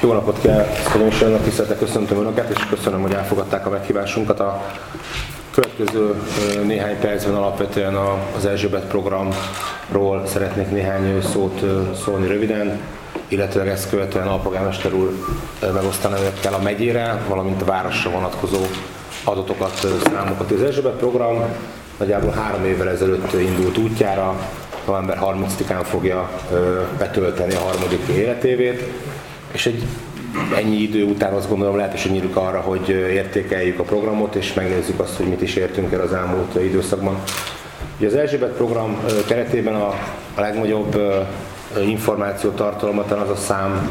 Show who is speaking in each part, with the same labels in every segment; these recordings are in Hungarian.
Speaker 1: Jó napot kell, nagyon tiszteltek, köszöntöm Önöket, és köszönöm, hogy elfogadták a meghívásunkat. A következő néhány percben alapvetően az Erzsébet programról szeretnék néhány szót szólni röviden, illetve ezt követően alpolgármester úr megosztani Önökkel a megyére, valamint a városra vonatkozó adatokat, számokat. Az Erzsébet program nagyjából 3 évvel ezelőtt indult útjára, november 30-án fogja betölteni a 3. életévét, és ennyi idő után azt gondolom lehetőség nyílik arra, hogy értékeljük a programot, és megnézzük azt, hogy mit is értünk el az elmúlt időszakban. Ugye az Erzsébet program keretében a legnagyobb információtartalomban az a szám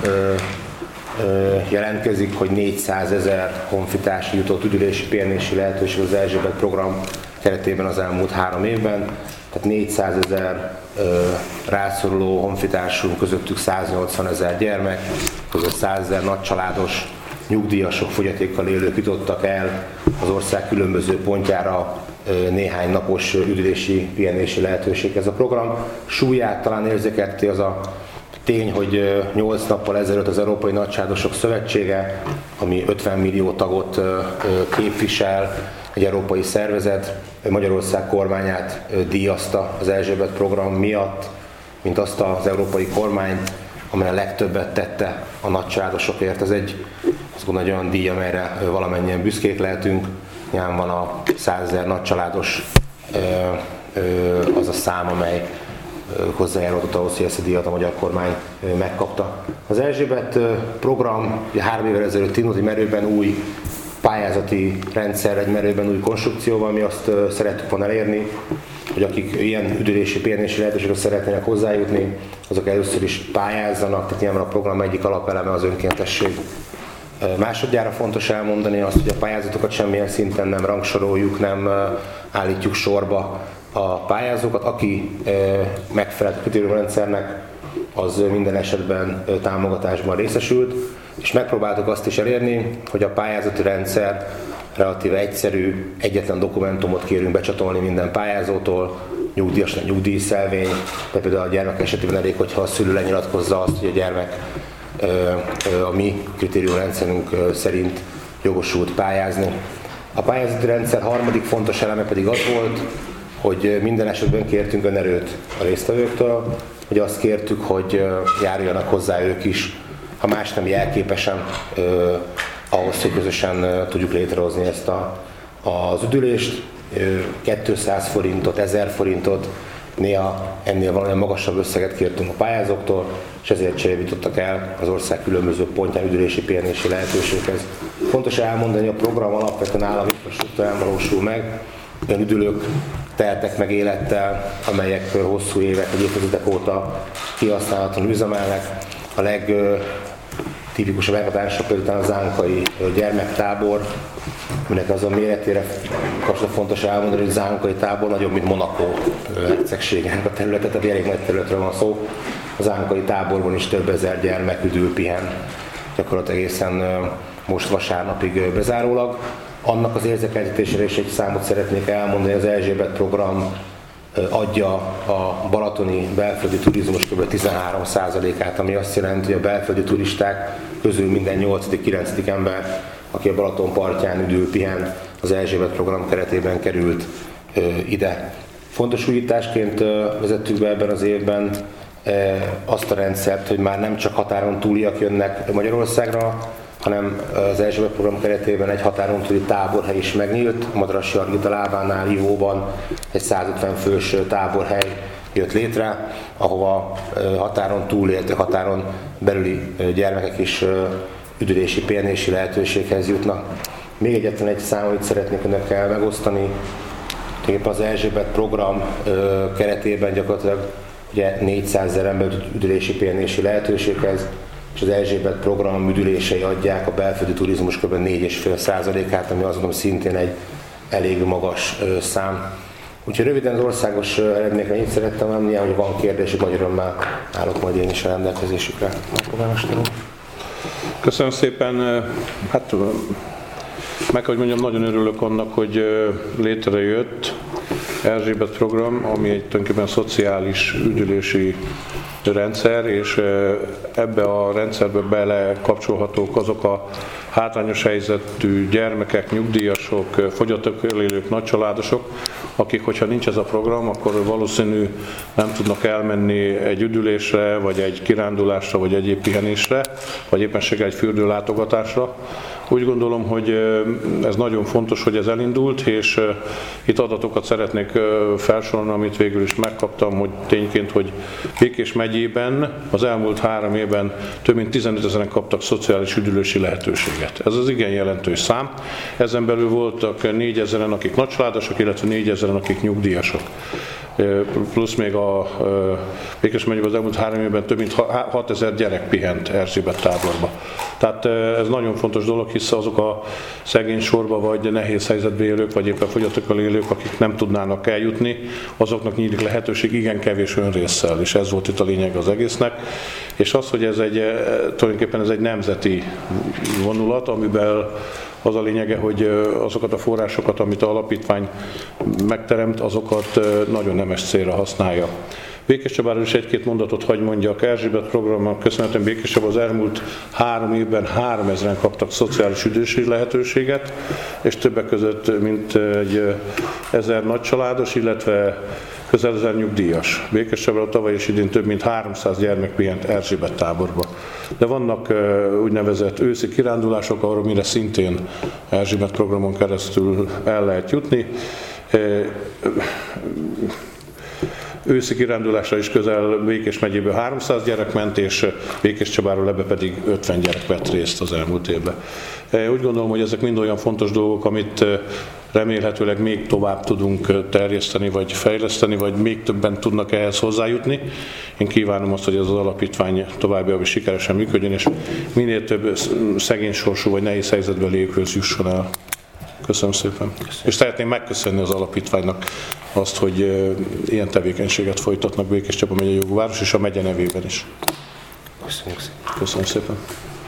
Speaker 1: jelentkezik, hogy 400 000 honfitárs jutott üdülési, pihenési lehetőség az Erzsébet program keretében az elmúlt 3 évben. Tehát 400 000 rászoruló honfitársunk, közöttük 180 000 gyermek, között 100 000 nagycsaládos, nyugdíjasok, fogyatékkal élők jutottak el az ország különböző pontjára néhány napos üdülési, pihenési lehetőség. Ez a program súlyát talán érzékelteti az a tény, hogy 8 nappal ezelőtt az Európai Nagycsaládosok Szövetsége, ami 50 millió tagot képvisel, egy európai szervezet, Magyarország kormányát díjazta az Erzsébet program miatt, mint azt az európai kormányt, amely a legtöbbet tette a nagycsaládosokért. Ez azt gondolom, egy olyan díj, amelyre valamennyien büszkék lehetünk. Nyilván van a 100 000 nagycsaládos az a szám, amely hozzájárultott ahhoz, hogy ezt a díjat a magyar kormány megkapta. Az Erzsébet program 3 évvel ezelőtt indult, egy merőben új pályázati rendszer, egy merőben új konstrukcióval, mi azt szerettük volna elérni, hogy akik ilyen üdülési, pihenési lehetőségre szeretnének hozzájutni, azok először is pályázzanak, tehát nyilván a program egyik alapeleme az önkéntesség. Másodjára fontos elmondani azt, hogy a pályázatokat semmilyen szinten nem rangsoroljuk, nem állítjuk sorba a pályázókat. Aki megfelelt a kritériumrendszernek, az minden esetben támogatásban részesült, és megpróbáltuk azt is elérni, hogy a pályázati rendszer relatíve egyszerű, egyetlen dokumentumot kérünk becsatolni minden pályázótól, nyugdíjasnak nyugdíjszelvény, de például a gyermek esetében elég, hogyha a szülő lenyilatkozza azt, hogy a gyermek a mi kritériumrendszerünk szerint jogosult pályázni. A pályázati rendszer harmadik fontos eleme pedig az volt, hogy minden esetben kértünk önerőt a résztvevőktől, hogy azt kértük, hogy járuljanak hozzá ők is, ha más nem jelképesen, ahhoz, hogy közösen tudjuk létrehozni ezt az üdülést. 200 forintot, 1000 forintot, néha ennél valamilyen magasabb összeget kértünk a pályázóktól, és ezért cserélítottak el az ország különböző pontján üdülési, pihenési lehetőséghez. Fontos elmondani, hogy a program alapvetően állami infrastruktúrán valósul meg, olyan üdülők teltek meg élettel, amelyek hosszú évek, vagy évtizedek óta kihasználatlanul üzemelnek. A legtipikusabb meghatárosabb például a zánkai gyermektábor, aminek az a méretére kapcsolatban fontos elmondani, hogy a zánkai tábor nagyobb, mint Monaco hercegségének a területe, tehát elég nagy területről van szó. A zánkai táborban is több ezer gyermek üdül, pihen, gyakorlatilag egészen most vasárnapig bezárólag. Annak az érzékeltetésére is egy számot szeretnék elmondani, az Erzsébet program adja a balatoni belföldi turizmus kb. 13%-át, ami azt jelenti, hogy a belföldi turisták közül minden 8.-9. ember, aki a Balaton partján üdül, pihen, az Erzsébet program keretében került ide. Fontos újításként vezettük be ebben az évben azt a rendszert, hogy már nem csak határon túliak jönnek Magyarországra, hanem az Erzsébet program keretében egy határon túli táborhely is megnyílt. A Madrassy Argita lábánál, Ivóban egy 150 fős táborhely jött létre, ahova határon túléltek, határon belüli gyermekek is üdülési, pihenési lehetőséghez jutnak. Még egyetlen egy szám, amit szeretnék önökkel megosztani. Éppen az Erzsébet program keretében gyakorlatilag ugye 400 000 ember üdülési, pihenési lehetőséghez, és az Erzsébet program üdülései adják a belföldi turizmus kb. 4,5%-át, ami azt gondolom szintén egy elég magas szám. Úgyhogy röviden az országos eredményekre így szerettem mondani, hogy van kérdésük, nagy örömmel állok majd én is a rendelkezésükre.
Speaker 2: Köszönöm szépen. Hát meg hogy mondjam, nagyon örülök annak, hogy létrejött Erzsébet program, ami egy tulajdonképpen szociális üdülési rendszer, és ebbe a rendszerbe bele kapcsolhatók azok a hátrányos helyzetű gyermekek, nyugdíjasok, fogyatékkal élők, nagycsaládosok, akik, hogyha nincs ez a program, akkor valószínű nem tudnak elmenni egy üdülésre, vagy egy kirándulásra, vagy egyéb pihenésre, vagy éppenséggel egy fürdőlátogatásra. Úgy gondolom, hogy ez nagyon fontos, hogy ez elindult, és itt adatokat szeretnék felsorolni, amit végül is megkaptam, hogy tényként, hogy Békés megyében az elmúlt 3 évben több mint 15 000-en kaptak szociális üdülési lehetőséget. Ez az igen jelentős szám. Ezen belül voltak 4 000-en, akik nagycsaládosok, illetve 4 000-en, akik nyugdíjasok. Plusz még a Békés megyében az elmúlt 3 évben több mint 6 000 gyerek pihent Erzsébet táborba. Tehát ez nagyon fontos dolog, hisz azok a szegény sorba vagy nehéz helyzetben élők, vagy éppen fogyatékkal élők, akik nem tudnának eljutni, azoknak nyílik lehetőség igen kevés önrésszel, és ez volt itt a lényeg az egésznek. És az, hogy ez tulajdonképpen ez egy nemzeti vonulat, amiben az a lényege, hogy azokat a forrásokat, amit az alapítvány megteremt, azokat nagyon nemes célra használja. Békéscsabáról is 1-2 mondatot hagy mondjak. Erzsébet programnak köszönhetően Békéscsaba az elmúlt 3 évben 3000-en kaptak szociális üdülési lehetőséget, és többek között mint egy 1000 nagycsaládos, illetve közel 1000 nyugdíjas. Békéscsabáról tavaly és idén több mint 300 gyermek pihent Erzsébet táborba. De vannak úgynevezett őszi kirándulások, arra mire szintén Erzsébet programon keresztül el lehet jutni. Őszi kirándulásra is közel Békés megyéből 300 gyerek ment, és Békéscsabáról ebbe pedig 50 gyerek vett részt az elmúlt évben. Úgy gondolom, hogy ezek mind olyan fontos dolgok, amit remélhetőleg még tovább tudunk terjeszteni, vagy fejleszteni, vagy még többen tudnak ehhez hozzájutni. Én kívánom azt, hogy ez az alapítvány továbbiakban is sikeresen működjön, és minél több szegény sorsú vagy nehéz helyzetben lévőkhöz jusson el. Köszönöm szépen. Köszönöm. És szeretném megköszönni az alapítványnak azt, hogy ilyen tevékenységet folytatnak Békéscsaba megye jogú város, és a megye nevében is.
Speaker 1: Köszönjük szépen.
Speaker 2: Köszönöm szépen.